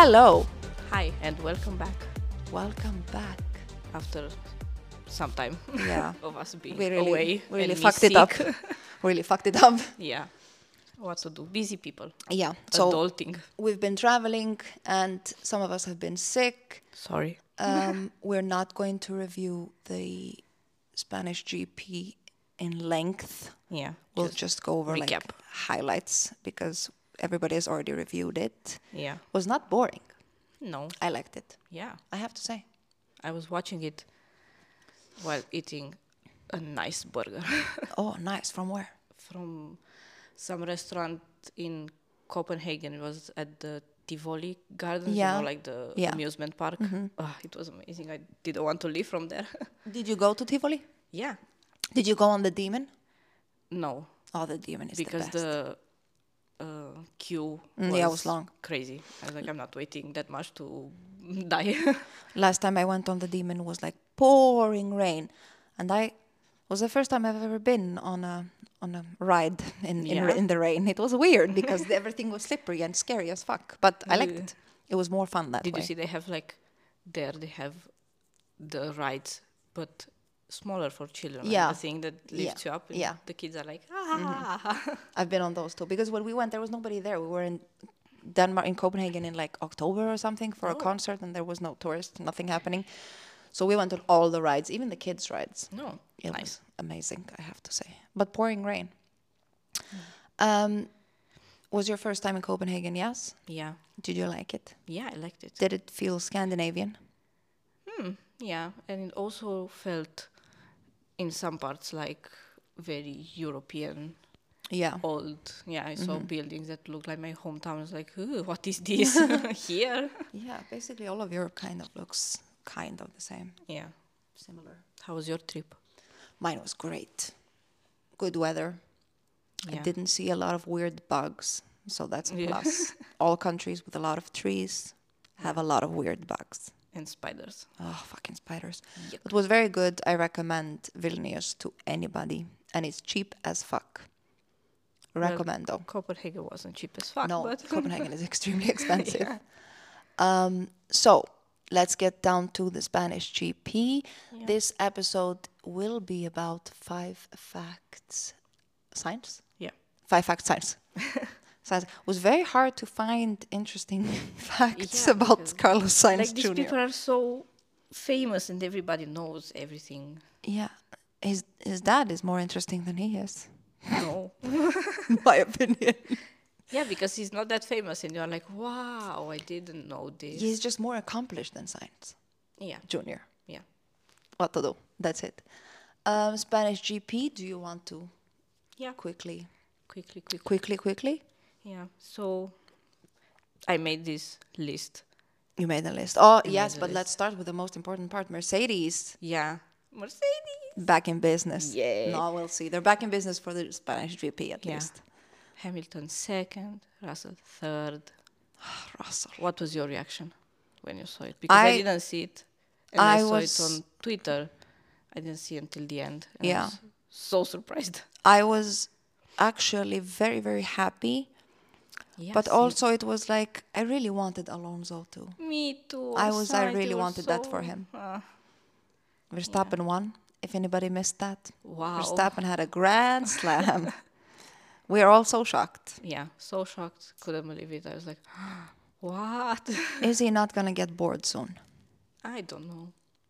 Hello. Hi and welcome back Welcome back. after some time Yeah. of us being We away really and me fucked it up. sick. Really fucked it up. Yeah, what to do? Busy people. Yeah. So Adulting. we've been traveling and some of us have been sick. Sorry. We're not going to review the Spanish GP in length. Yeah. We'll just go over like recap. highlights because everybody has already reviewed it. Yeah. Was not boring. No. I liked it. Yeah. I have to say. I was watching it while eating a nice burger Oh, nice. From where? from some restaurant in Copenhagen. It was at the Tivoli Gardens, Yeah. like the Yeah. amusement park. It was amazing. I didn't want to leave from there. Did you go to Tivoli? Yeah. Did you go on the Demon? No. Oh, the Demon is Because the best. the queue Yeah, it was long. crazy. I was like, I'm not waiting that much to die. Last time I went on the Demon was like pouring rain, and I was the first time I've ever been on a ride Yeah? in the rain. It was weird because everything was slippery and scary as fuck, but I liked Yeah. it. It was more fun that Did way. you see they have like they have the rides, but smaller for children? Yeah. Like the thing that lifts you up. And Yeah. the kids are like, ah. I've been on those too because when we went, there was nobody there. We were in Denmark, in Copenhagen, in like October or something for a Oh. concert, and there was no tourists, nothing happening. So we went on all the rides, even the kids' rides. No. It Nice. was amazing, I have to say. But pouring rain. Was your first time in Copenhagen? Yes. Yeah. Did you like it? Yeah, I liked it. Did it feel Scandinavian? Yeah, and it also felt in some parts like very European. Yeah. Old, yeah, I saw buildings that looked like my hometown. I was like, ooh, what is this here? Yeah, basically all of Europe kind of looks kind of the same. Yeah. Similar. How was your trip? Mine was great. Good weather. I Yeah. didn't see a lot of weird bugs, so that's a Yeah. plus. All countries with a lot of trees have a lot of weird bugs. And spiders. Oh, fucking spiders. Yuck. It was very good. I recommend Vilnius to anybody. And it's cheap as fuck. Well, Recommendo. Copenhagen wasn't cheap as fuck, No, but Copenhagen is extremely expensive. Yeah. So, let's get down to the Spanish GP. Yeah. This episode will be about 5 facts. Science? Yeah. 5 facts science. Science. It was very hard to find interesting facts Yeah, about because, Carlos Sainz like these Jr. people are so famous and everybody knows everything. Yeah, his dad is more interesting than he is, No. in my opinion. Yeah, because he's not that famous and you're like, wow, I didn't know this. He's just more accomplished than Sainz Yeah. Jr. Yeah. What to do? That's it. Spanish GP, do you want to Yeah. quickly? Quickly. Yeah. So I made this list. You made a list. Oh, I yes, made a but list. let's start with the most important part. Mercedes, Yeah. Mercedes. back in business. Yeah. No, we'll see. They're back in business for the Spanish GP at Yeah. least. Hamilton second, Russell third. Russell. What was your reaction when you saw it? Because I didn't see it. And I saw it on Twitter. I didn't see it until the end. And Yeah. I was so surprised. I was actually very, very happy. Yeah, But see, also it was like, I really wanted Alonso too. me too. I Sainz, really they were wanted that for so- him. Verstappen won, if anybody missed that. Wow. Verstappen had a grand slam. We are all so shocked. Yeah, so shocked. Couldn't believe it. I was like, what? Is he not going to get bored soon? I don't know.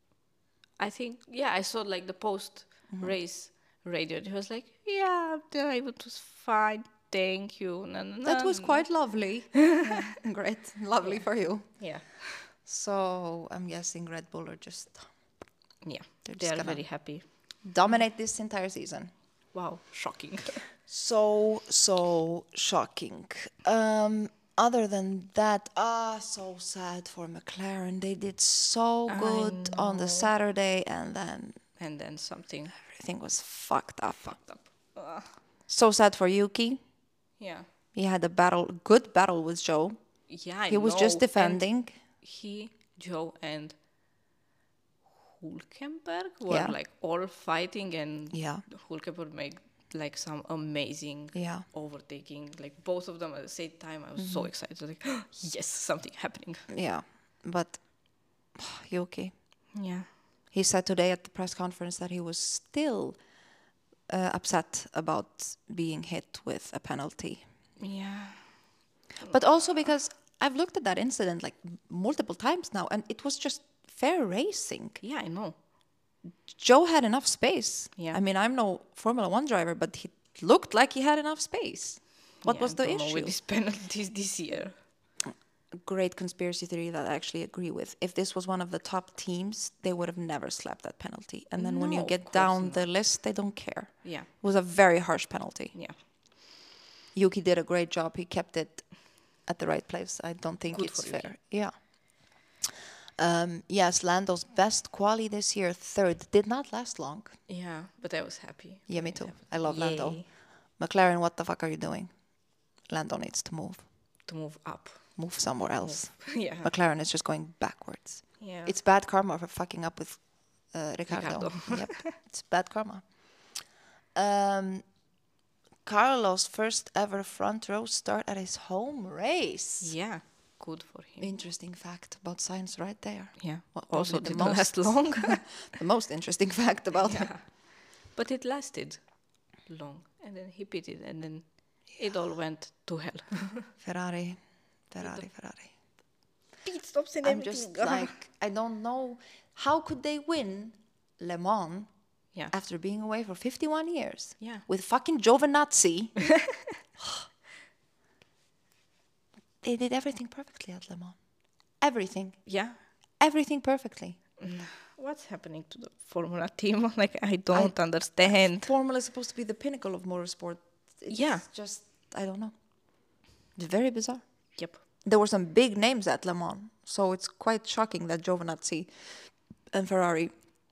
I think, yeah, I saw like the post race radio. It was like, yeah, it was fine. Thank you. No, no, That no, was no. quite lovely. Great. Lovely for you. Yeah. So I'm guessing Red Bull are just Yeah. They're They just are gonna- very happy. dominate this entire season. Wow, shocking. So shocking. Other than that, so sad for McLaren. They did so good on the Saturday, and then And then something everything was fucked up. fucked up. So sad for Yuki. Yeah. He had a good battle with Joe. Yeah, I He was know. just And defending. he, Joe, and Hulkenberg were Yeah. like all fighting, and Yeah. Hulkenberg made like some amazing Yeah. overtaking. Like both of them at the same time. I was so excited. Like, yes, something happening. Yeah. But Yuki, Yeah. he said today at the press conference that he was still upset about being hit with a penalty. Yeah. But also because I've looked at that incident like multiple times now, and it was just fair racing. Yeah, I know. Joe had enough space. Yeah. I mean, I'm no Formula One driver, but he looked like he had enough space. What Yeah, was the I don't know issue? with these penalties this year? Great conspiracy theory that I actually agree with. If this was one of the top teams, they would have never slapped that penalty. And then when No, you of get course down the list, they don't care. Yeah. It was a very harsh penalty. Yeah. Yuki did a great job. He kept it at the right place. I don't think Good it's for Yuki. fair. Yeah. Yes, Lando's best quali this year, third, did not last long. Yeah, but I was happy. Yeah, me too. I love Lando. Yay. McLaren, what the fuck are you doing? Lando needs to move. To move up. Move somewhere else. Yeah. McLaren is just going backwards. Yeah. It's bad karma for fucking up with Ricardo. Ricardo. Yep, it's bad karma. Carlos' first ever front row start at his home race. Yeah. Good for him. Interesting fact about science right there. Yeah. Well, Also probably didn't last long. The most interesting fact about him. Yeah. But it lasted long. And then he pitted and then it all went to hell. Ferrari. Pit stops and I'm just like, I don't know. How could they win Le Mans Yeah. after being away for 51 years? Yeah. With fucking Giovinazzi. They did everything perfectly at Le Mans. Everything. Yeah. Everything perfectly. What's happening to the Formula team? Like, I don't understand. Formula is supposed to be the pinnacle of motorsport. It's Yeah. just, I don't know. It's very bizarre. Yep. There were some big names at Le Mans, so it's quite shocking that Giovinazzi and Ferrari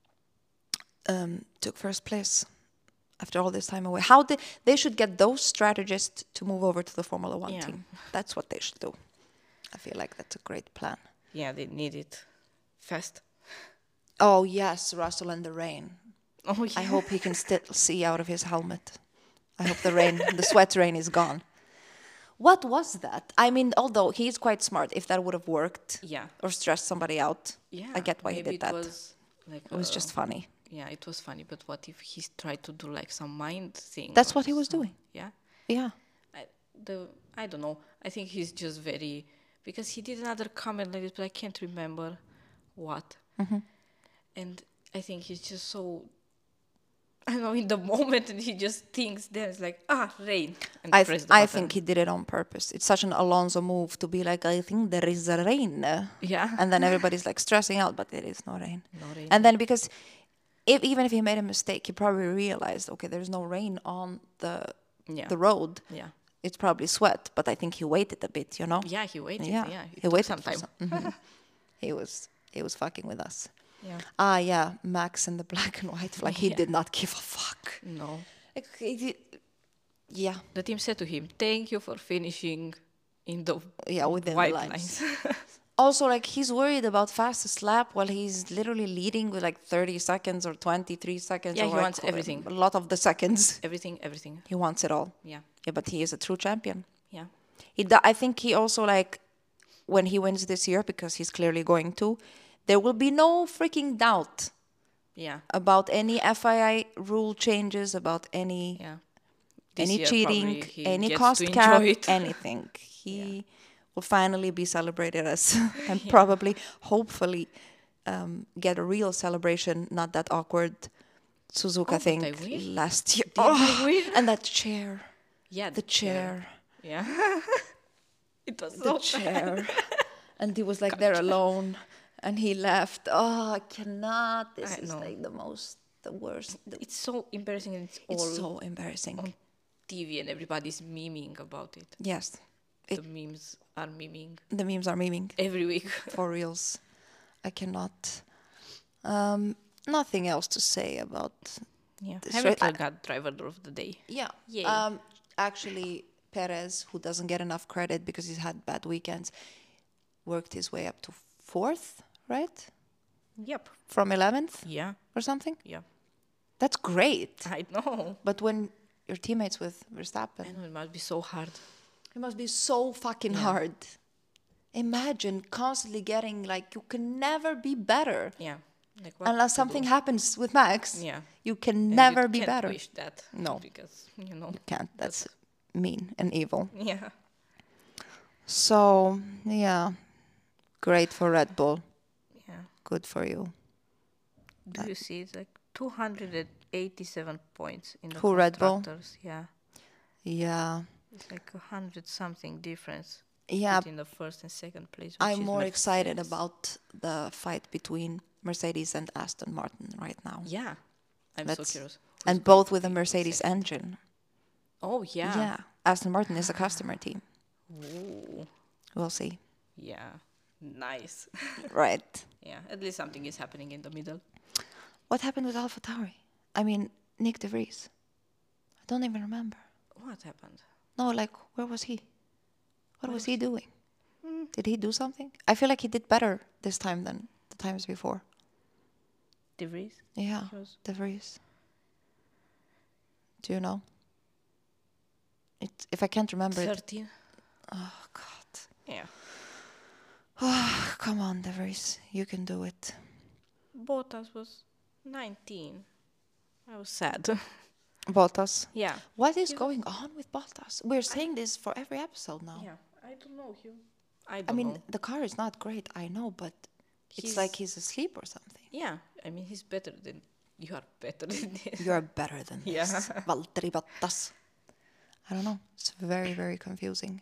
took first place after all this time away. How they should get those strategists to move over to the Formula One Yeah. team. That's what they should do. I feel like that's a great plan. Yeah, they need it fast. Oh yes, Russell and the rain. Oh, yeah. I hope he can still see out of his helmet. I hope the rain, the sweat rain is gone. What was that? I mean, although he's quite smart, if that would have worked Yeah. or stressed somebody out, Yeah. I get why he maybe did that. It was, like, It was just funny. Yeah, it was funny. But what if he tried to do like some mind thing? That's or what he was some- doing. Yeah. Yeah. I don't know. I think he's just very, because he did another comment like this, but I can't remember what. Mm-hmm. And I think he's just so, I don't know, in the moment, and he just thinks then it's like, rain, and press the I button. think he did it on purpose. It's such an Alonso move to be like, I think there is a rain. Yeah. And then everybody's like stressing out, but there is no rain. No rain. And then because even if he made a mistake, he probably realized, okay, there's no rain on Yeah. the road. Yeah. It's probably sweat, but I think he waited a bit, you know? Yeah, he waited. Yeah, Yeah, he it took waited some for time. some- He was fucking with us. Yeah. Yeah, Max in the black and white flag. He Yeah. did not give a fuck. No. Like, yeah, The team said to him, "Thank you for finishing in the within white the lines. lines." Also, like, he's worried about fastest lap while he's literally leading with like 30 seconds or 23 seconds. Yeah, or he like wants everything. A lot of the seconds. everything. He wants it all. Yeah. Yeah, but he is a true champion. Yeah. I think he also, like, when he wins this year, because he's clearly going to, there will be no freaking doubt Yeah. about any FII rule changes, about any Yeah. This any year cheating, probably he any gets cost to cap, enjoy it. anything. He will finally be celebrated as, and probably, hopefully, get a real celebration, not that awkward Suzuka but thing they win? last year. Did they win? And that chair, Yeah. the chair, Yeah. It was the so chair. And he was like there alone, and he left. Oh, I cannot. This I is know. like the worst. It's so embarrassing, and it's all It's so embarrassing. on TV, and everybody's memeing about it. Yes, The memes are memeing the memes are memeing. every week. For reals. I cannot. Nothing else to say about. Yeah. This Hamilton got driver of the day. Yeah. Yay. Actually, Perez, who doesn't get enough credit because he's had bad weekends, worked his way up to 4th, right? Yep. From 11th Yeah. or something. Yeah. That's great. I know. But when You're teammates with Verstappen. I know it must be so hard. It must be so fucking hard. Imagine constantly getting like you can never be better. Yeah. Like what Unless to something do? happens with Max. Yeah. You can And never you be can't better. wish that. No. Because, you know. Can't. That's mean and evil. Yeah. So, yeah. Great for Red Bull. Yeah. Good for you. Do you see it's like 287 points in the Who, Red Bull? constructors? Yeah. Yeah. It's like 100 something difference Yeah. between the first and second place. Which I'm is more excited Mercedes. about the fight between Mercedes and Aston Martin right now. Yeah. I'm That's- so curious. And Who's both going with to a be Mercedes second? engine. Oh, yeah. Yeah. Aston Martin is a customer team. Ooh. We'll see. Yeah. Nice. Right. Yeah. At least something is happening in the middle. What happened with AlphaTauri? I mean, Nick De Vries. I don't even remember. What happened? No, like, where was he? What was he doing? Did he do something? I feel like he did better this time than the times before. De Vries? Yeah, He was- De Vries. Do you know? If I can't remember it. 13? Oh, God. Yeah. Come on, De Vries. You can do it. Bottas was 19. I was sad. Bottas. Yeah. What is going on with Bottas? We're saying this for every episode now. Yeah. I don't know. I I don't mean, know. the car is not great, I know, but it's He's- like he's asleep or something. Yeah. I mean, he's better than... You are better than this. You're better than Yeah. this. Valtteri Bottas. I don't know. It's very, very confusing.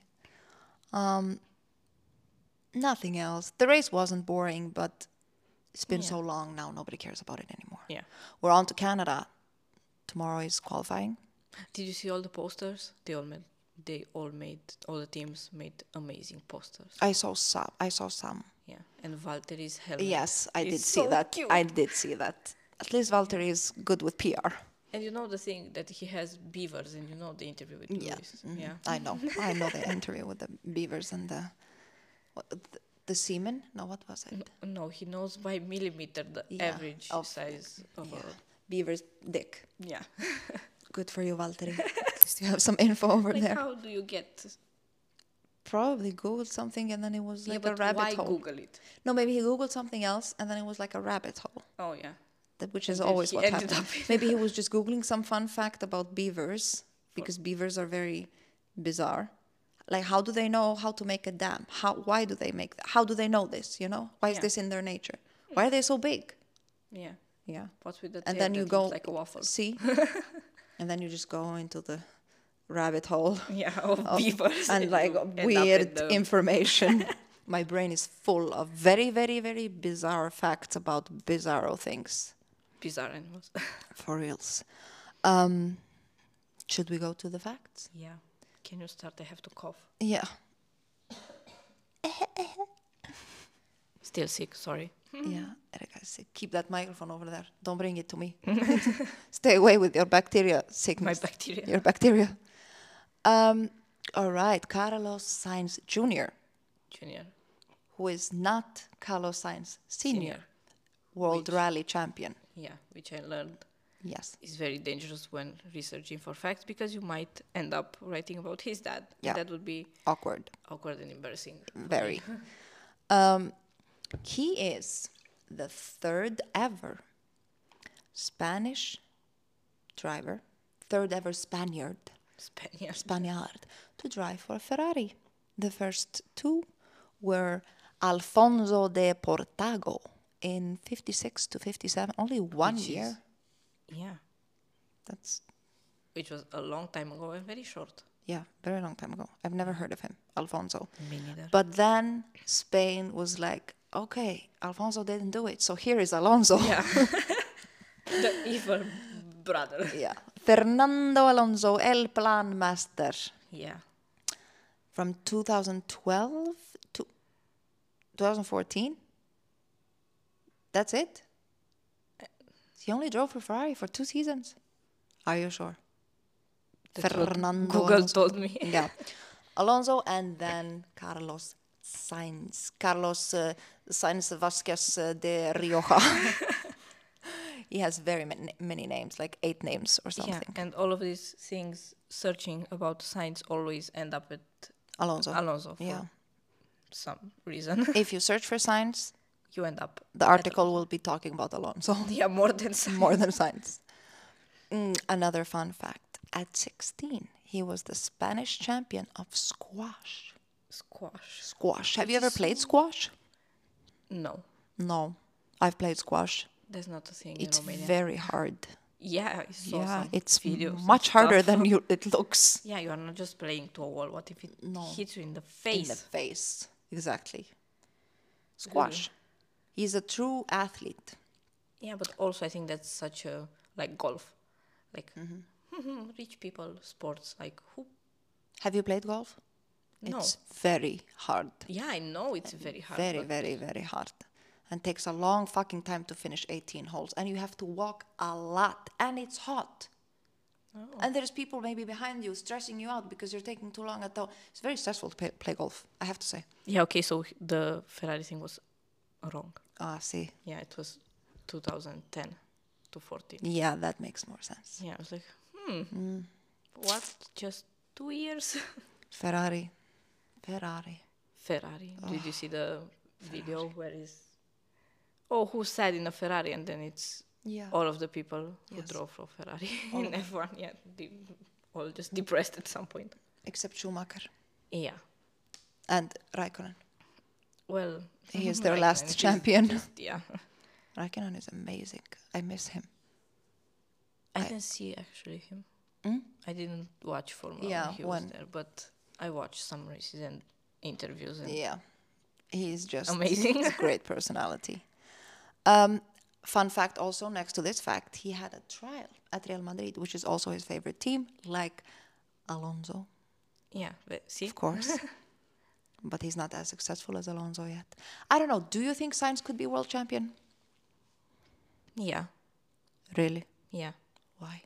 Nothing else. The race wasn't boring, but it's been so long now, nobody cares about it anymore. Yeah. We're on to Canada. Tomorrow is qualifying. Did you see all the posters? All the teams made amazing posters. I saw some. Yeah. And Valtteri's helmet. Yes, I is did see so that. cute. I did see that. At least Valtteri is good with PR. And you know the thing that he has beavers, and you know the interview with Yeah. Lewis. Mhm. Yeah. I know. I know the interview with the beavers and the semen. No, what was it? No, he knows by millimeter the Yeah, average of- size of Yeah. Beaver's dick. a... Yeah. Good for you, Valtteri. At least you have some info over Like, there. how do you get... Probably Googled something and then it was Yeah, like a but rabbit why hole. Google it? No, maybe he Googled something else and then it was like a rabbit hole. Oh, yeah. Which And is then always he what ended happens. up in- Maybe he was just Googling some fun fact about beavers because beavers are very bizarre. Like, how do they know how to make a dam? Why do they make that? How do they know this, you know? Why is Yeah. this in their nature? Why are they so big? Yeah. Yeah. What's with the And tail then you that go, looks like a waffle? see? And then you just go into the rabbit hole Yeah, of beavers. and like you end up weird in the- information. My brain is full of very, very, very bizarre facts about bizarro things. Bizarre animals. For reals. Should we go to the facts? Yeah. Can you start? I have to cough. Yeah. Still sick, sorry. Yeah. Erika, keep that microphone over there. Don't bring it to me. Stay away with your bacteria sickness. My bacteria. Your bacteria. All right. Carlos Sainz Jr., Junior. who is not Carlos Sainz Sr., Senior. World Which- Rally Champion. Yeah, which I learned Yes. is very dangerous when researching for facts because you might end up writing about his dad. Yeah. And that would be Awkward. awkward and embarrassing. for me. Very. He is the third ever Spanish driver, third ever Spaniard Spaniard. to drive for Ferrari. The first two were Alfonso de Portago in 56 to 57, only 1 Which is- year. Yeah. That's, Which was a long time ago and very short. yeah, very long time ago. I've never heard of him, Alfonso. Me neither. But then Spain was like, okay, Alfonso didn't do it, so here is Alonso. Yeah. The evil brother. Yeah. Fernando Alonso, El Plan Master. Yeah. From 2012 to 2014. That's it? He only drove for Ferrari for 2 seasons. Are you sure? That's what Fernando Google Alonso. told me. Yeah. Alonso and then Carlos Sainz. Carlos Sainz Vasquez de Rioja. He has very many names, like 8 names or Yeah, something. and all of these things searching about Sainz always end up at Alonso. Alonso for Yeah. some reason. If you search for Sainz, You end up the at article Alonso. will be talking about Alonso Yeah, more than Sainz. more than Sainz. Another fun fact. At 16, he was the Spanish champion of squash. Squash. Squash. Have you Which ever is played so- squash? No, No. I've played squash. there's not a thing It's in Romania. very hard. Yeah, I saw Yeah, some it's videos and much harder stuff. than it looks. Yeah, you are not just playing to a wall. What if it No. hits you in the In the face? face. Exactly. Squash. He's a true athlete. Yeah, but also I think that's such a like golf, like rich people sports. Like who? Have you played golf? No. It's very hard. Yeah, I know it's very hard. Very, but very, very hard. And takes a long fucking time to finish 18 holes. And you have to walk a lot. And it's hot. And there's people maybe behind you stressing you out because you're taking too long at the... It's very stressful to play golf, I have to say. Yeah, okay, so the Ferrari thing was wrong. Ah, see. Yeah, it was 2010 to 14. Yeah, that makes more sense. Yeah, I was like, what? Just 2 years? Ferrari. Ferrari. Ferrari. Did you see the video where is who sat in a Ferrari, and then it's Yeah. all of the people who Yes. drove for Ferrari in F1. Yeah, all just depressed at some point. Except Schumacher. Yeah. And Raikkonen. Well, He is their Raikkonen last is champion. just- yeah. Raikkonen is amazing. I miss him. I didn't see actually him. I didn't watch Formula Yeah, when he was there, but I watched some races and interviews. And Yeah. He's just Amazing. He's a great personality. Fun fact also, next to this fact, he had a trial at Real Madrid, which is also his favorite team, like Alonso, yeah, see? of course. But he's not as successful as Alonso yet. I don't know. Do you think Sainz could be world champion? Yeah, Really? yeah. Why?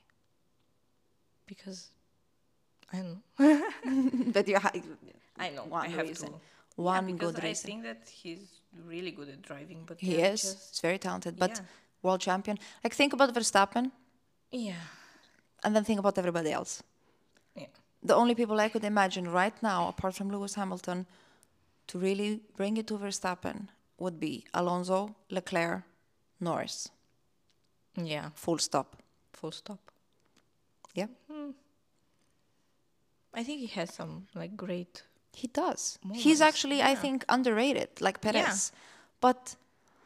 Because I don't know. But you I know. One I have reason. to. One because good I reason. think that he's really good at driving, but He they're is. just- He's very talented. But Yeah. world champion. Like, think about Verstappen yeah, and then think about everybody else. yeah. The only people I could imagine right now, apart from Lewis Hamilton, to really bring it to Verstappen would be Alonso, Leclerc, Norris. Yeah, Full stop. full stop. Yeah, I think he has some like great. he does. He's Moments, actually, I yeah. think, underrated, like Perez. But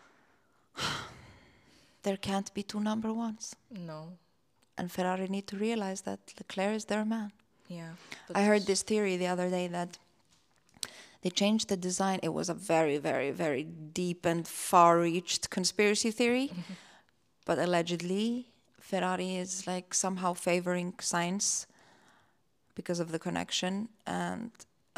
there can't be two number ones. No, And Ferrari need to realize that Leclerc is their man. yeah. I heard this theory the other day that they changed the design. It was a very, very, very deep and far-reached conspiracy theory. But allegedly, Ferrari is like somehow favoring Sainz because of the connection. And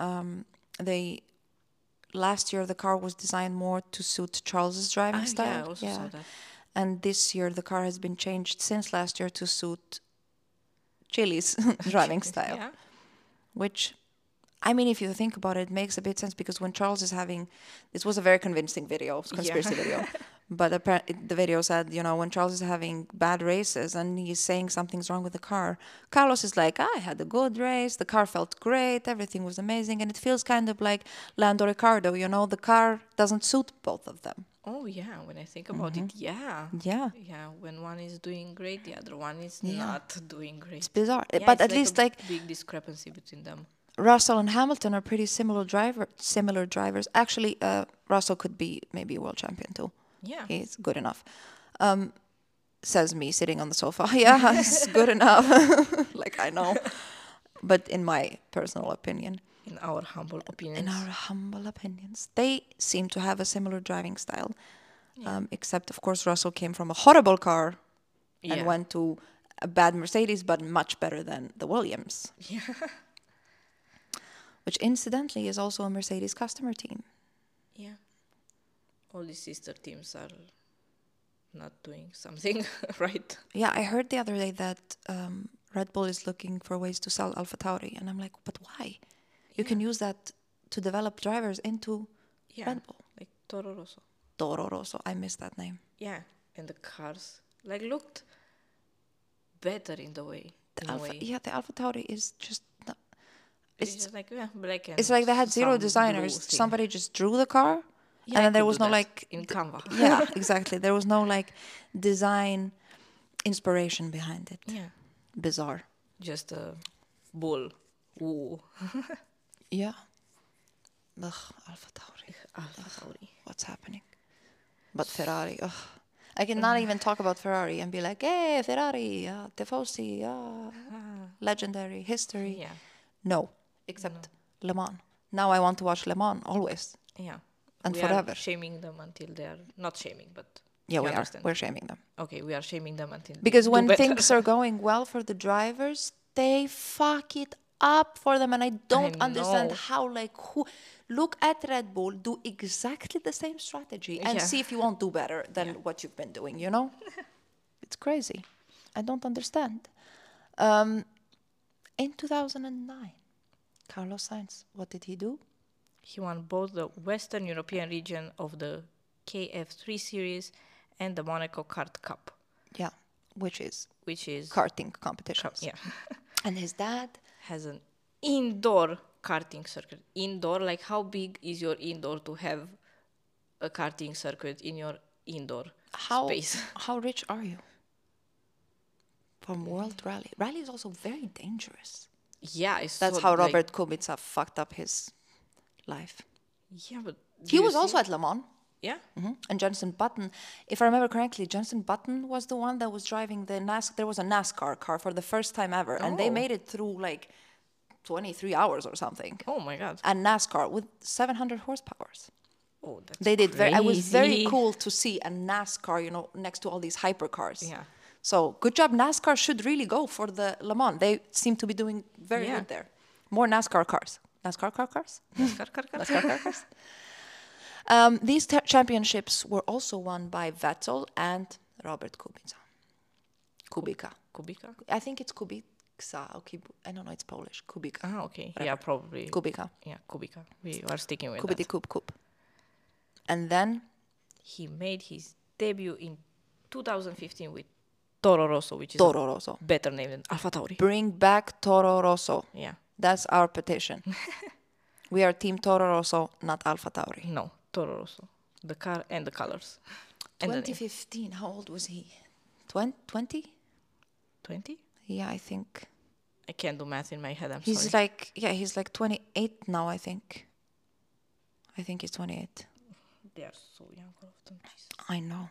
last year the car was designed more to suit Charles's driving style. Yeah, I also saw that. And this year the car has been changed since last year to suit Chili's driving style. Yeah, Which, I mean, if you think about it, it makes a bit sense because when Charles is having, this was a very convincing video, conspiracy video, but the video said, you know, when Charles is having bad races and he's saying something's wrong with the car, Carlos is like, I had a good race, the car felt great, everything was amazing, and it feels kind of like Lando Ricardo, you know, the car doesn't suit both of them. Oh yeah, when I think about it, yeah. Yeah. Yeah, when one is doing great, the other one is Yeah. not doing great. It's bizarre. Yeah, But it's at least a like big discrepancy between them. Russell and Hamilton are pretty similar drivers. Actually, Russell could be maybe a world champion too. Yeah. He's good enough. Says me sitting on the sofa. Yeah, it's good enough. Like, I know. But in my personal opinion, In our humble opinions. in our humble opinions, they seem to have a similar driving style. Except, of course, Russell came from a horrible car yeah. and went to a bad Mercedes, but much better than the Williams. Yeah. Which, incidentally, is also a Mercedes customer team. Yeah. All these sister teams are not doing something right. Yeah, I heard the other day that Red Bull is looking for ways to sell AlphaTauri, and I'm like, but why? You can use that to develop drivers into Yeah. Red Bull. Like Toro Rosso. Toro Rosso, I missed that name. Yeah. And the cars. like looked better in the way. In a way. Yeah, the Alpha Tauri is just not, It's just like black and it's like they had zero some blue designers. thing. Somebody just drew the car, Yeah, and I then there could was do no that like in Canva. yeah, exactly. There was no like design inspiration behind it. Yeah, Bizarre. just a bull. Ooh, Yeah. Ugh, Alpha Tauri. Alpha Tauri. What's happening? But Ferrari. Ugh. I cannot even talk about Ferrari and be like, hey, Ferrari, Tifosi, legendary history. Yeah, No, except Le Mans. Now I want to watch Le Mans always yeah. and we forever. are shaming them until they are not shaming, but Yeah, you we understand. are. We're shaming them. Okay, we are shaming them until they Because do when better. things are going well for the drivers, they fuck it up for them. And I don't understand know. how, like, who. Look at Red Bull, do exactly the same strategy and Yeah. see if you won't do better than what you've been doing, you know? It's crazy. I don't understand. In 2009, Carlos Sainz, what did he do? He won both the Western European region of the KF3 series and the Monaco Kart Cup, Yeah, which is which is karting competitions. yeah, And his dad, has an indoor karting circuit. Indoor, like how big is your indoor to have a karting circuit in your indoor space? how rich are you? From World Rally. Rally is also very dangerous. Yeah, it's That's so, how like, Robert Kubica fucked up his life. Yeah, but He was also at Le Mans. yeah. And Jenson Button, if I remember correctly, Jenson Button was the one that was driving the There was a NASCAR car for the first time ever, and they Oh. made it through like 23 hours or something. Oh my god. And NASCAR with 700 horsepower. Oh, that's They did very. It was very crazy. cool to see a NASCAR, you know, next to all these hypercars. Yeah. So good job. NASCAR should really go for the Le Mans. They seem to be doing very Yeah. good there. More NASCAR cars. NASCAR cars. NASCAR cars. These championships were also won by Vettel and Robert Kubica. Kubica? I think it's Kubica. Or I don't know. It's Polish. Kubica. Ah, okay. Yeah, probably. Kubica. Yeah, Kubica. We are sticking with Kubiti that. Kub. And then He made his debut in 2015 with Toro Rosso, which is Toro Rosso. a better name than Alfa Tauri. Bring back Toro Rosso. Yeah. That's our petition. We are Team Toro Rosso, not Alpha Tauri. No, Toro Rosso. The car and the colors. And the name. 2015, how old was he? 20? 20? Yeah, I think. I can't do math in my head, I'm He's sorry. like, yeah, he's like 28 now, I think. I think he's 28. They are so young, all of them. Jesus. I know.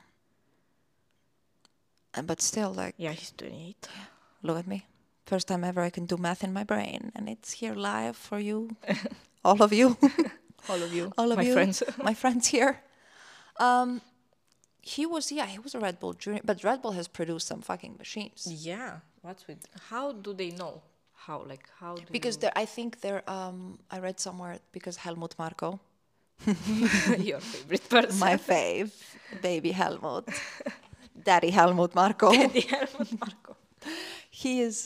But still, like, Yeah, he's 28. look at me. First time ever I can do math in my brain. And it's here live for you. All of you. All of you, All of my you. friends. My friends here. He was a Red Bull junior. But Red Bull has produced some fucking machines. Yeah, what's with... How do they know? How do Because you... they're, I think they're, I read somewhere, because Helmut Marko, Your favorite person. my fave, baby Helmut, daddy Helmut Marko. The Helmut Marko. He is,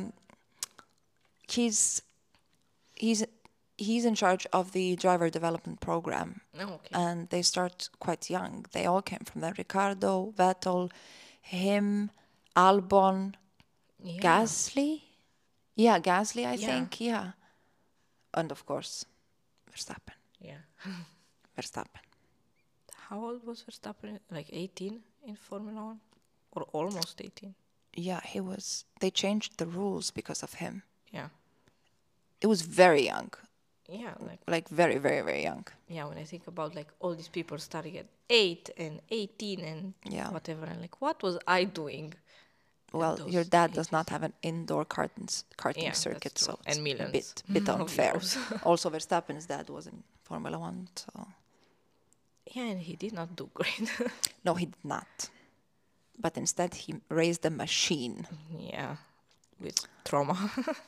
he's in charge of the driver development program. Oh, okay. And they start quite young. They all came from there. Ricardo, Vettel, him, Albon, Yeah. Gasly. Yeah, Gasly, I Yeah. think. Yeah. And of course, Verstappen. Yeah. Verstappen. How old was Verstappen? Like 18 in Formula 1? Or almost 18? Yeah, he was. They changed the rules because of him. Yeah. It was very young. Yeah, Like very, very, very young. yeah, when I think about like all these people starting at 8 and 18 and Yeah. whatever, and like, what was I doing? Well, those your dad does not have an indoor karting Yeah, that's circuit, true. so it's And millions a bit of unfair. euros. Also, Verstappen's dad was in Formula One, so Yeah, and he did not do great. no, he did not. But instead, he raised a machine. Yeah, with trauma.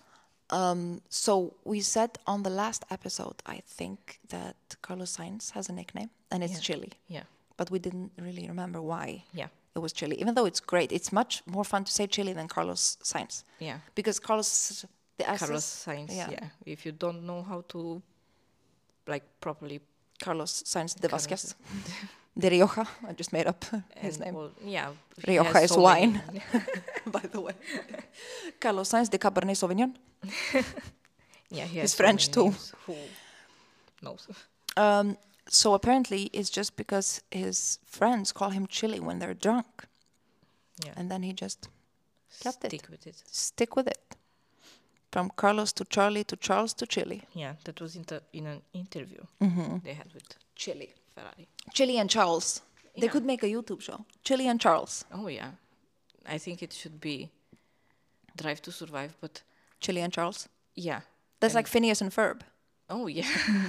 So we said on the last episode, I think, that Carlos Sainz has a nickname, and it's Yeah. Chili. Yeah, But we didn't really remember why yeah, it was Chili. Even though it's great, it's much more fun to say Chili than Carlos Sainz. yeah. Because Carlos, the S's, Carlos Sainz, yeah. If you don't know how to, like, properly... Carlos Sainz de Vasquez. De Rioja. I just made up his And name. all, yeah, he Rioja has is so wine, many- by the way. Carlos Sainz de Cabernet Sauvignon. yeah, he He's has so French many too. names. Who knows? So apparently it's just because his friends call him Chili when they're drunk. Yeah, And then he just kept it. stick with it. Stick with it. From Carlos to Charlie to Charles to Chili. Yeah, that was in an interview they had with Chili. Ferrari. Chili and Charles. They Yeah. could make a YouTube show. Chili and Charles. Oh yeah, I think it should be Drive to Survive, but Chili and Charles. yeah. That's And- like Phineas and Ferb. Oh yeah.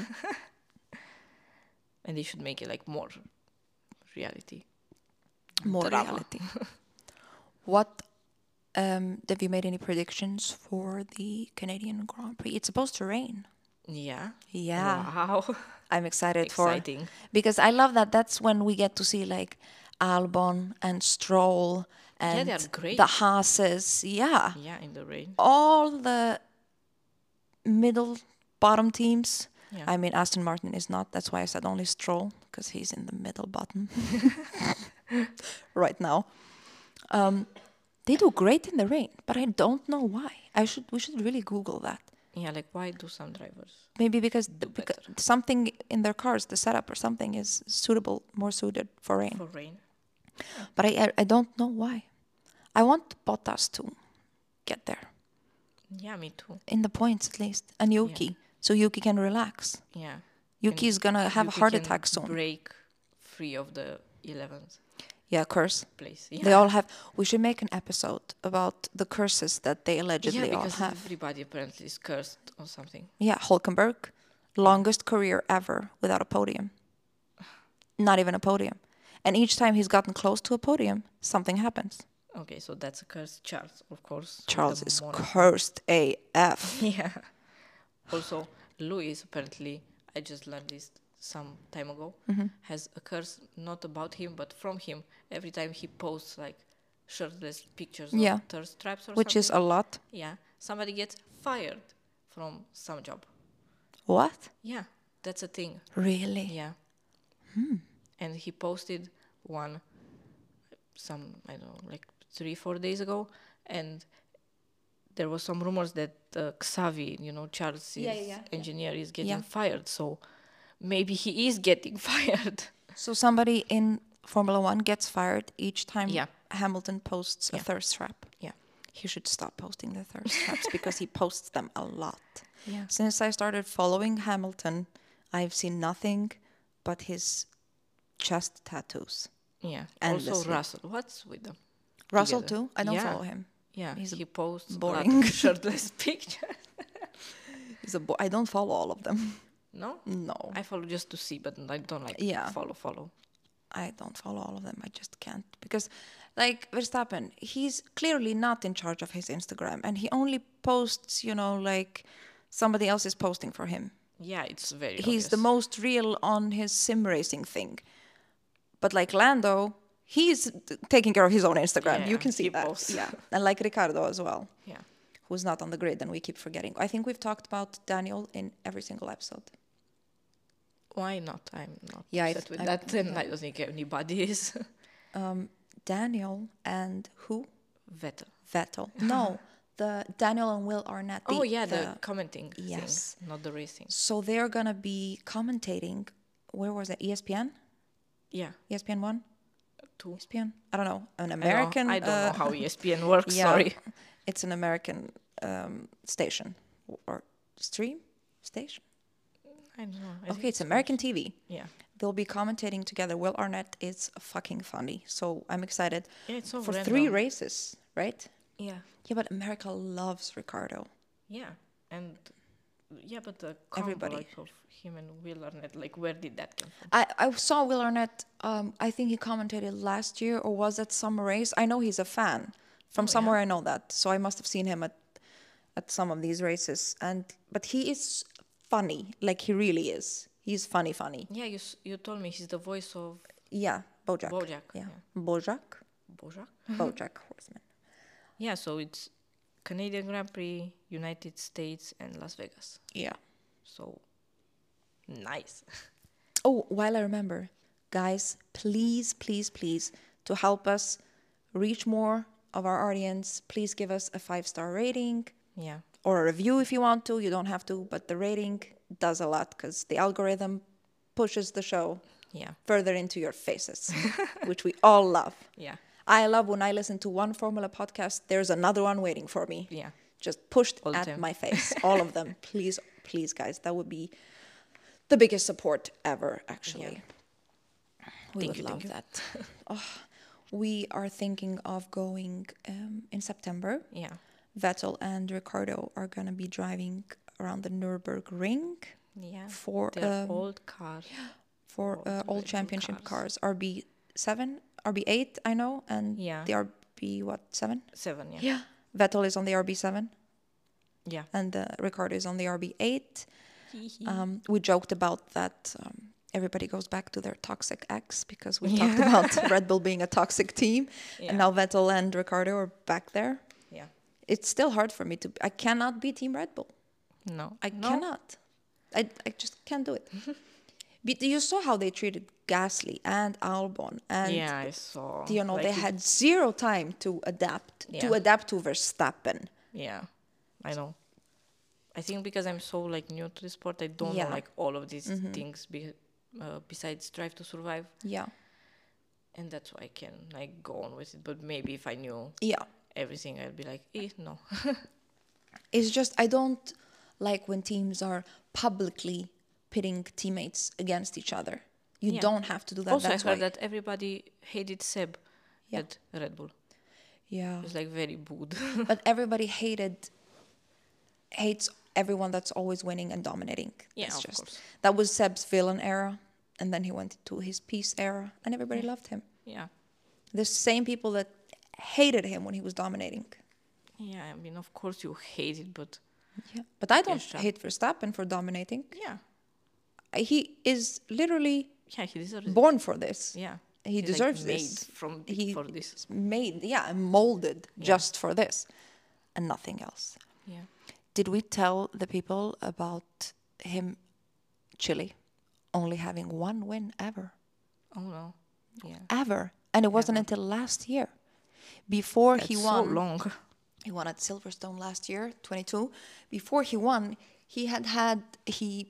And they should make it like more reality. More Drama. reality. What have you made any predictions for the Canadian Grand Prix? It's supposed to rain. Yeah. Yeah. Wow. I'm excited Exciting. because I love that that's when we get to see like Albon and Stroll and they are great. the Haases. Yeah. Yeah, in the rain. All the middle bottom teams. Yeah. I mean, Aston Martin is not. That's why I said only Stroll, because he's in the middle bottom right now. They do great in the rain, but I don't know why. We should really Google that. Yeah, like why do some drivers? Maybe because better. something in their cars, the setup or something, is more suited for rain. For rain. But I don't know why. I want Bottas to get there Yeah, me too. in the points at least, and Yuki, so Yuki can relax. Yeah. Yuki is gonna have a Yuki heart can attack soon. Break free of the 11th Yeah, curse. place. Yeah. They all have. We should make an episode about the curses that they allegedly yeah, all because have. everybody apparently is cursed or something. Yeah, Hulkenberg, longest career ever without a podium. Not even a podium. And each time he's gotten close to a podium, something happens. Okay, so that's a curse. Charles, of course. with Charles the is more- cursed AF. Yeah. Also, Louis apparently, I just learned this some time ago, Mm-hmm. has a curse not about him but from him. Every time he posts like shirtless pictures Yeah. of thirst traps or Which is something, a lot. yeah, somebody gets fired from some job. What? Yeah, that's a thing. Really? Yeah. And he posted one I don't know, like 3-4 days ago, and there was some rumors that Xavi, Charles' engineer, is getting Yeah. fired. So maybe he is getting fired. So somebody in Formula One gets fired each time Yeah. Hamilton posts a Yeah. thirst trap. Yeah. He should stop posting the thirst traps because he posts them a lot. Yeah. Since I started following Hamilton, I've seen nothing but his chest tattoos. Yeah. Also Endlessly. Russell. What's with them? Russell Together. too? I don't Yeah. follow him. Yeah. He's he posts boring. a lot of shirtless pictures. I don't follow all of them. No? No. I follow just to see, but I don't like Yeah. follow. I don't follow all of them. I just can't. Because, like, Verstappen, he's clearly not in charge of his Instagram. And he only posts, like, somebody else is posting for him. Yeah, it's very He's the obvious. most real on his sim racing thing. But, like, Lando, he's taking care of his own Instagram. You Yeah, can see he that. posts. Yeah. And, like, Ricardo as well, Yeah. who's not on the grid. And we keep forgetting. I think we've talked about Daniel in every single episode. Why not? I'm not Yeah, upset with that, and I don't think anybody is. Daniel and who? Vettel. Vettel. No, the Daniel and Will Arnett. Oh yeah, the commenting Yes. thing, not the racing. So they're gonna be commentating. Where was it? ESPN? Yeah, ESPN One? two. ESPN? I don't know. An I American. don't know how ESPN works. yeah, Sorry. It's an American station or stream station. I don't know. I think Okay, it's American TV. Yeah. They'll be commentating together. Will Arnett is fucking funny, so I'm excited Yeah, it's so for random. 3 races, right? Yeah. Yeah, but America loves Ricardo. Yeah, and yeah, but the Everybody. combo like, of him and Will Arnett, like where did that come from? I saw Will Arnett. I think he commentated last year or was at some race. I know he's a fan from somewhere. I know that, so I must have seen him at some of these races. But he is funny, like he really is. He's funny. Yeah, you told me he's the voice of Yeah, Bojack. Bojack. Yeah, Bojack. Bojack. Bojack Horseman. Yeah, so it's Canadian Grand Prix, United States, and Las Vegas. Yeah. So nice. Oh, while I remember, guys, please, please, please, to help us reach more of our audience, please give us a 5-star rating. Yeah. Or a review if you want to. You don't have to, but the rating does a lot because the algorithm pushes the show Yeah. further into your faces, which we all love. Yeah. I love when I listen to one Formula podcast, there's another one waiting for me. Yeah. Just pushed All the at time. my face. All of them. Please, please, guys. That would be the biggest support ever, actually. We would love that. Oh, we are thinking of going in September. Yeah. Vettel and Ricardo are going to be driving around the Nürburgring Yeah. for They're old cars. for Red all Bull championship cars. cars. RB7, RB8, I know, and Yeah. the RB what 7? 7, yeah. Yeah. Vettel is on the RB7 Yeah. and Ricardo is on the RB8. We joked about that. Everybody goes back to their toxic ex because we talked about Red Bull being a toxic team, Yeah. and now Vettel and Ricardo are back there. Yeah. It's still hard for me to. I cannot be Team Red Bull. No. I cannot. I just can't do it. But you saw how they treated Gasly and Albon, and Yeah, I saw. you know Like they it- had zero time to adapt to Verstappen. Yeah, I know. I think because I'm so like new to the sport, I don't Yeah. know like all of these things besides Drive to Survive, Yeah, and that's why I can like go on with it. But maybe if I knew yeah. everything, I'd be like, no. It's just I don't like when teams are publicly pitting teammates against each other. You Yeah. don't have to do that. Also, That's I heard why. that everybody hated Seb Yeah. at Red Bull. Yeah, It's like very booed. but everybody hates everyone that's always winning and dominating. Yeah, It's of just course. that was Seb's villain era, and then he went to his peace era, and everybody loved him. Yeah. The same people that hated him when he was dominating. Yeah, I mean, of course you hate it, but Yeah, but I don't sure. hate Verstappen for dominating. yeah. He is literally Yeah, he deserves it. born for this. Yeah. He He's, like, deserves made this. for this. He's made, yeah, and molded just for this, and nothing else. Yeah. Did we tell the people about him, Chile, only having one win ever? Oh no. Yeah. Ever. And it wasn't until last year. Before That's he so won. long. He won at Silverstone last year, 22. Before he won, he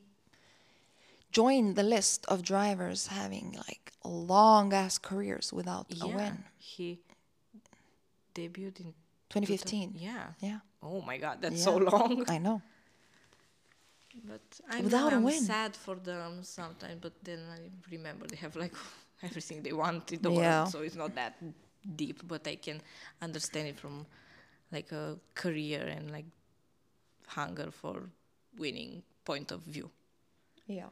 joined the list of drivers having like long ass careers without a win. He debuted in 2015. Yeah. Yeah. Oh my God, that's so long. I know. But I Without a I'm win. sad for them sometimes. But then I remember they have like everything they want in the Yeah. world, so it's not that deep. But I can understand it from like a career and like hunger for winning point of view. Yeah.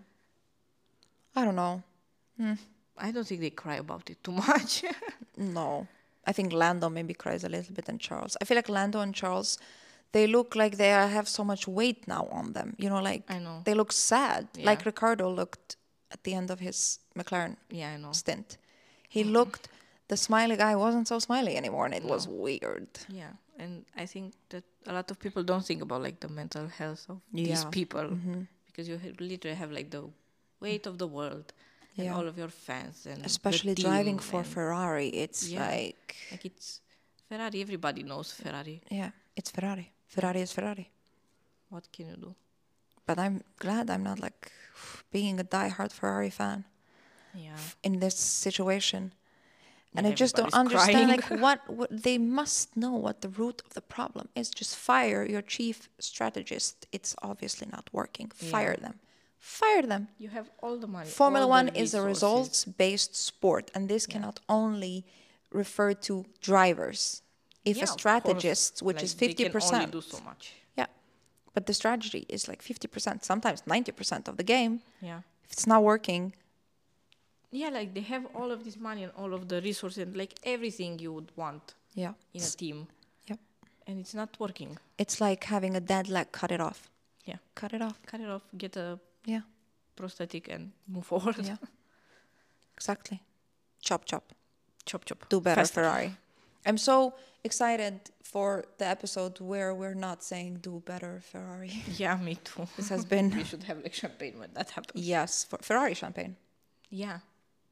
I don't know. I don't think they cry about it too much. No. I think Lando maybe cries a little bit and Charles. I feel like Lando and Charles, they look like they have so much weight now on them. You know, like I know. they look sad. Yeah. Like Ricardo looked at the end of his McLaren Yeah, I know. stint. He looked, the smiley guy wasn't so smiley anymore, and it was weird. Yeah, and I think that a lot of people don't think about like the mental health of these Yeah. people because you literally have like the weight of the world and Yeah. all of your fans and the Especially driving team for and, Ferrari. It's Yeah. like, it's Ferrari. Everybody knows Ferrari. yeah, it's Ferrari. Ferrari is Ferrari. What can you do? But I'm glad I'm not like being a diehard Ferrari fan Yeah, in this situation. And Yeah, I just don't everybody's understand crying. like what they must know what the root of the problem is. Just fire your chief strategist. It's obviously not working. Fire them. Fire them. you have all the money. Formula all One the is a resources. results-based sport, and this cannot only refer to drivers. If Yeah, a of course. strategist, which Like, is they can 50%, only do so much. yeah, but the strategy is like 50%, sometimes 90% of the game. Yeah. If it's not working, Yeah, like they have all of this money and all of the resources and like everything you would want yeah, in a team, yep. and it's not working. It's like having a dead leg. Cut it off. Yeah, Cut it off. cut it off, get a Yeah, prosthetic, and move forward. yeah. Exactly. Chop, chop. Chop, chop. Do better, Faster. Ferrari. I'm so excited for the episode where we're not saying do better, Ferrari. Yeah, me too. This has been, We should have like champagne when that happens. yes, for Ferrari champagne. Yeah.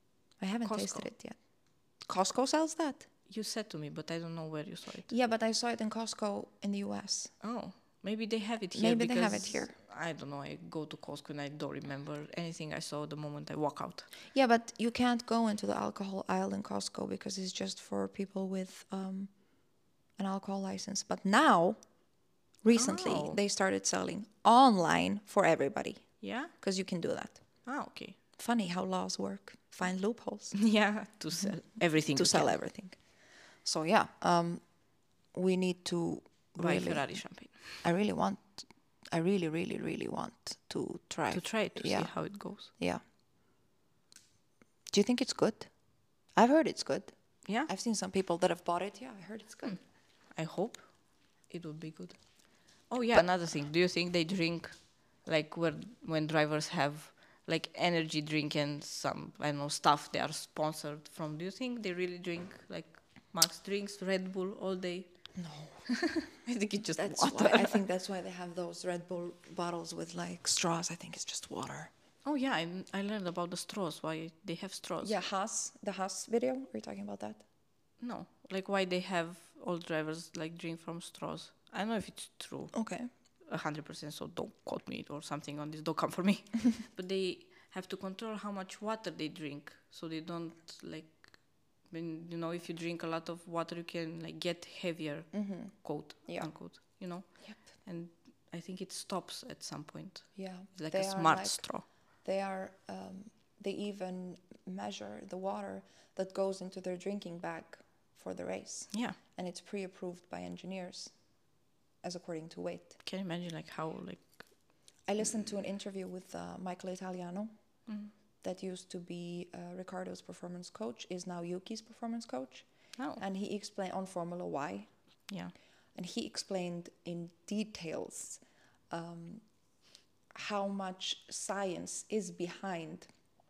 I haven't Costco. tasted it yet. Costco sells that? You said to me, but I don't know where you saw it. Yeah, but I saw it in Costco in the US. Oh, maybe they have it here. Maybe they have it because here. I don't know. I go to Costco and I don't remember anything I saw the moment I walk out. Yeah, but you can't go into the alcohol aisle in Costco because it's just for people with an alcohol license. But now, recently, Oh. they started selling online for everybody Yeah? because you can do that. Ah, okay. Funny how laws work. Find loopholes Yeah, to sell everything. to you sell can. everything. So yeah, we need to Buy really. Ferrari champagne. I really, really, really want to try. To try it, to Yeah. see how it goes. Yeah. Do you think it's good? I've heard it's good. Yeah? I've seen some people that have bought it. Yeah, I heard it's good. I hope it would be good. Oh yeah, another thing. Do you think they drink like when drivers have like energy drink and some I don't know stuff they are sponsored from? Do you think they really drink like Max drinks, Red Bull all day? No. I think it's just That's water. why I think that's why they have those Red Bull bottles with like straws. I think it's just water. Oh yeah, I learned about the straws. Why they have straws? Yeah, the Haas video. Are you talking about that? No, like why they have all drivers like drink from straws. I don't know if it's true. Okay. 100%, so don't quote me or something on this, don't come for me. But they have to control how much water they drink, so they don't like, when you know, if you drink a lot of water, you can like get heavier, quote, Yeah. unquote, you know? Yep. And I think it stops at some point. Yeah. It's like They a are smart like- straw. They are. They even measure the water that goes into their drinking bag for the race, Yeah. and it's pre-approved by engineers, as according to weight. Can you imagine like how like, I listened to an interview with Michael Italiano, that used to be Riccardo's performance coach, is now Yuki's performance coach, oh, and he explained on Formula Y, yeah. and he explained in details how much science is behind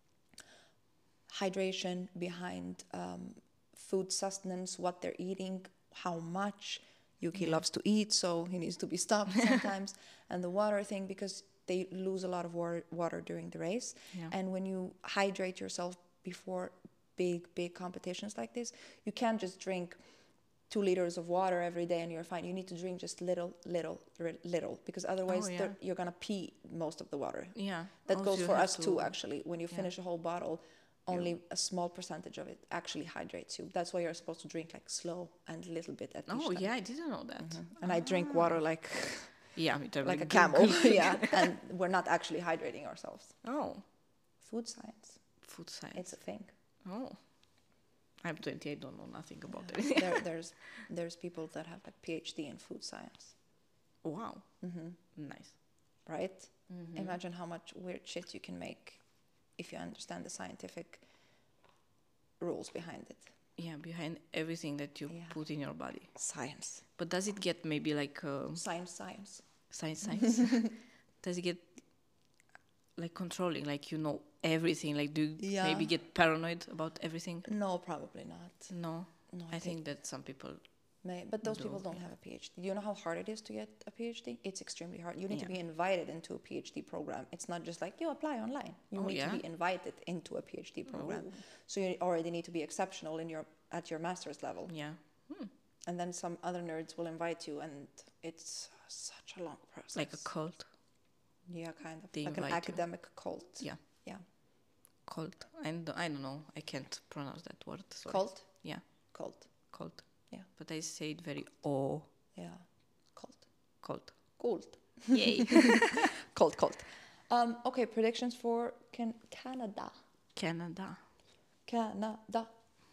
hydration, behind food sustenance, what they're eating, how much. Yuki loves to eat, so he needs to be stopped sometimes. And the water thing, because they lose a lot of water during the race. Yeah. And when you hydrate yourself before big competitions like this, you can't just drink 2 liters of water every day and you're fine. You need to drink just little, because otherwise yeah. you're gonna pee most of the water. Yeah. That Also goes you for have us too, actually. When you yeah. finish a whole bottle, only a small percentage of it actually hydrates you. That's why you're supposed to drink like slow and a little bit at each Oh time. yeah, I didn't know that. And I drink water like Yeah, me too. like a camel. Yeah, and we're not actually hydrating ourselves. Oh, Food science, food science. it's a thing. Oh, I'm 20. I don't know nothing about anything. There's people that have like PhD in food science, Wow. Nice. right? Imagine how much weird shit you can make if you understand the scientific rules behind it. Yeah, behind everything that you Yeah. put in your body. Science. But does it get maybe like Science. science? Does it get like controlling? Like you know everything? Like do you Yeah. maybe get paranoid about everything? No, probably not. No. No, I think that some people. But those people don't have a PhD. Do you know how hard it is to get a PhD? It's extremely hard. You need to Yeah. be invited into a PhD program. It's not just like you apply online. You Oh, need yeah? to be invited into a PhD program. Oh. So you already need to be exceptional at your master's level. Yeah. And then some other nerds will invite you, and it's such a long process. Like a cult. Yeah, kind of. They like an invite you. academic cult. Yeah. Yeah. Cult. I don't know. I can't pronounce that word. Sorry. Cult? Yeah. Cult. Cult. Yeah. But I say it very Yeah. Cult. cult. Cult. Yay. Cult. Okay, predictions for Canada. Canada. Canada.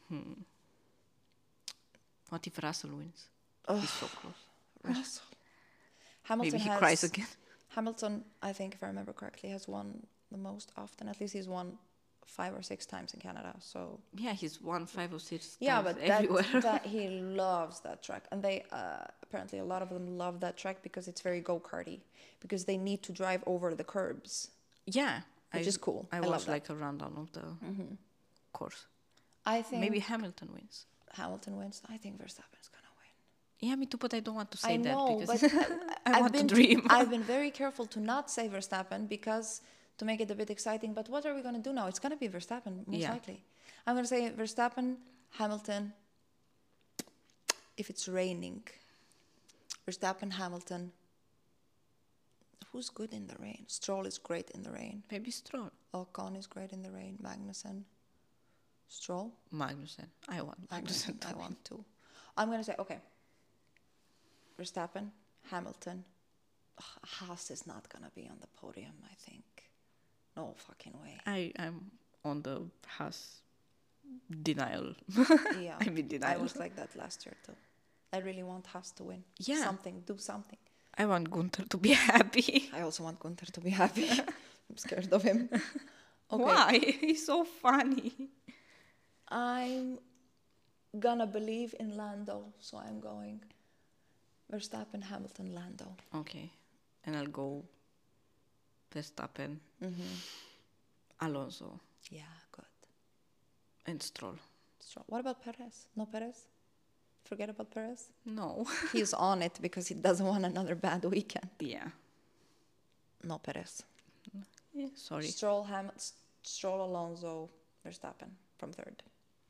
What if Russell wins? He's so close. Russell. Hamilton Maybe he has, cries again. Hamilton, I think, if I remember correctly, has won the most often. At least he's won 5 or 6 times in Canada. So Yeah, he's won 5 or 6 yeah, times but everywhere. that he loves that track, and they apparently a lot of them love that track because it's very go-karty. Because they need to drive over the curbs, Yeah. which is cool. I love watched that. like a rundown of the course. I think Maybe Hamilton wins. Hamilton wins. I think Verstappen's gonna win. Yeah, me too, but I don't want to say I know, that because but I want to dream. I've been very careful to not say Verstappen because to make it a bit exciting. But what are we going to do now? It's going to be Verstappen, most Yeah. likely. I'm going to say Verstappen, Hamilton, if it's raining. Verstappen, Hamilton. Who's good in the rain? Stroll is great in the rain. Maybe Stroll. Ocon is great in the rain. Magnussen. Stroll? Magnussen. I want Magnussen to I win. want to. I'm going to say, okay. Verstappen, Hamilton. Ugh, Haas is not going to be on the podium, I think. No fucking way. I'm on the Haas denial. Yeah. I'm in I denial. was like that last year too. I really want Haas to win. Yeah. Something, do something. I want Gunther to be happy. I also want Gunther to be happy. I'm scared of him. Okay. Why? He's so funny. I'm gonna believe in Lando, so I'm going Verstappen, Hamilton, Lando. Okay. And I'll go Verstappen, Alonso, Yeah, good. and Stroll. Strong. What about Perez? No Perez? Forget about Perez? No. He's on it because he doesn't want another bad weekend. Yeah. No Perez. Yeah. Sorry. Stroll, Alonso, Verstappen from third.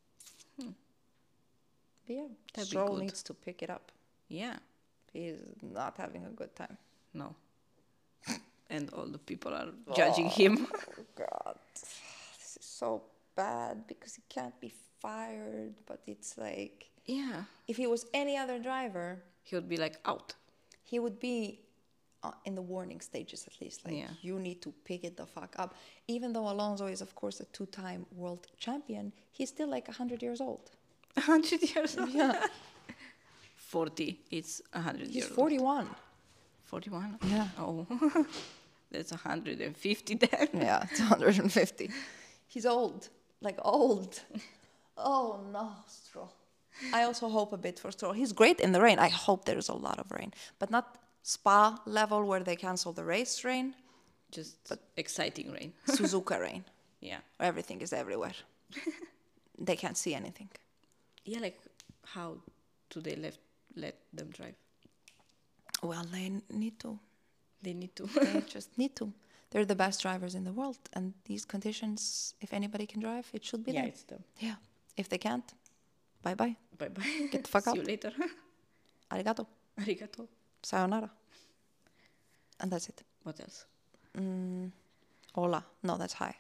But yeah, That'd be Stroll good. needs to pick it up. Yeah. He's not having a good time. No. And all the people are judging him. Oh God, this is so bad because he can't be fired. But it's like, Yeah. if he was any other driver, He would be like out. he would be in the warning stages at least. Like, Yeah. you need to pick it the fuck up. Even though Alonso is, of course, a 2-time world champion, he's still like 100 years old. 100 years old. Yeah, 40. It's 100 he's years old. 41. 41? Yeah. Oh. That's 150 then. Yeah, it's 150. He's old, like old. Oh no, Stroll. I also hope a bit for Stroll. He's great in the rain. I hope there's a lot of rain, but not Spa level where they cancel the race rain. Just exciting rain. Suzuka rain. Yeah. Everything is everywhere. They can't see anything. Yeah, like how do they let them drive? Well, they need to. They need to. They just need to. They're the best drivers in the world, and these conditions, if anybody can drive, it should be Yeah, them. it's them. Yeah. If they can't, bye bye. Bye bye. Get the fuck See out. you later. Arigato. Arigato. Sayonara. And that's it. What else? Hola. No, that's hi.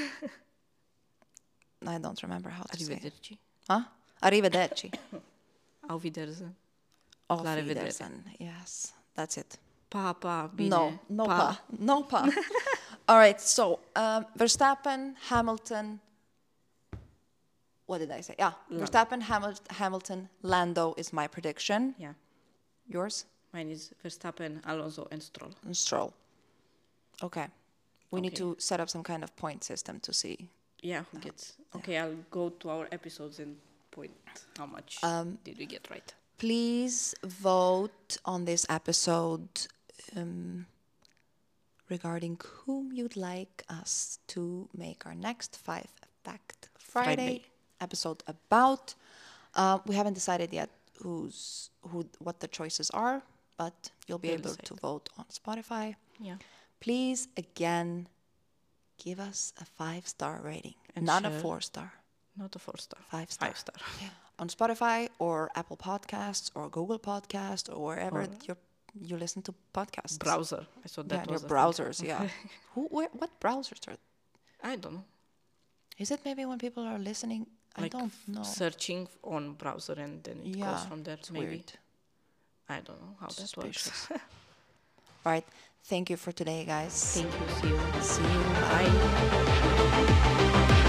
I don't remember how to say it. Arrivederci. Huh? Arrivederci. Auf Wiedersehen. Auf Arrivederci. Wiedersehen. Yes, that's it. Pa, bine. No, no pa. No pa. All right, so Verstappen, Hamilton. What did I say? Yeah, Verstappen, Hamilton, Lando is my prediction. Yeah. Yours? Mine is Verstappen, Alonso, and Stroll. And Stroll. Okay. We need Okay. to set up some kind of point system to see. Yeah, who gets... Okay, I'll go to our episodes and point how much did we get right. Please vote on this episode regarding whom you'd like us to make our next 5 Fact Friday episode about. We haven't decided yet what the choices are, but you'll be We'll able decide. to vote on Spotify. Yeah. Please, again, give us a 5-star rating, And not a share. 4-star. Not a 4-star. 5-star. 5-star. On Spotify or Apple Podcasts or Google Podcasts or wherever you listen to podcasts. Browser. I saw that Yeah, your was a browsers, thing. yeah. What browsers are? I don't know. Is it maybe when people are listening? Like I don't know. searching on browser and then it Yeah, goes from there. it's Maybe. weird. I don't know how that Suspicious. works. All right. Thank you for today, guys. Thank you. See you. See you. Bye.